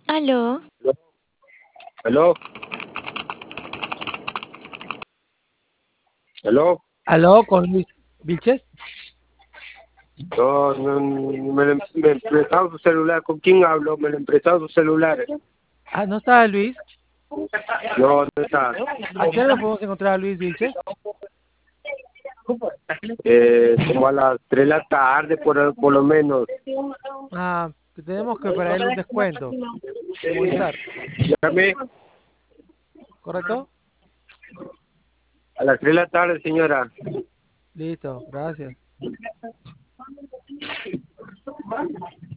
Aló, ¿Aló? ¿Aló? ¿Aló, con Luis Vilches? No, no, me prestaron su celular. ¿Con quién hablo? Me lo prestaron su celular. Ah, ¿no está Luis? No, no está. ¿A qué hora lo podemos encontrar a Luis Vilches? Como a las 3 de la tarde, por lo menos. Ah, que tenemos que para él un descuento. En Movistar, Llame ¿correcto? a las 3 de la tarde, señora. Listo, gracias.